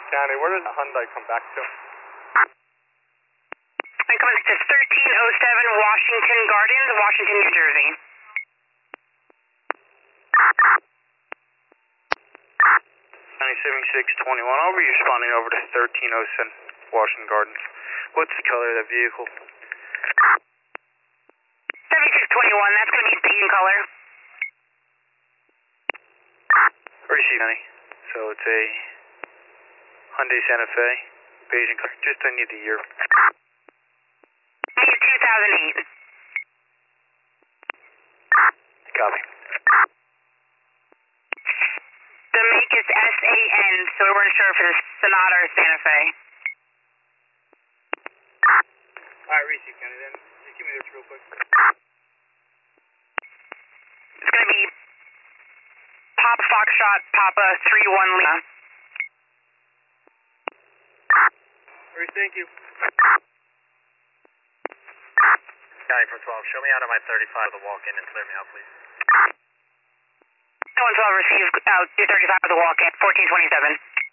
County, where does the Hyundai come back to? I'm coming to 1307 Washington Gardens, Washington, New Jersey. 9621, I'll be responding over to 1307 Washington Gardens. What's the color of that vehicle? 7621, that's going to be beige in color. Receive, honey. So it's a Hyundai Santa Fe, beige in color. Just I need the year. I need 2008. Copy. The make is SAN, so we weren't sure if it was Sonata or Santa Fe. Alright, receive, Kenny, then just give me this real quick. It's going to be Papa Foxtrot, Papa 31 Lima. Alright, thank you. County from 12, show me out of my 35 the walk-in and clear me out, please. 112 received out 235 of the walk-in, 1427.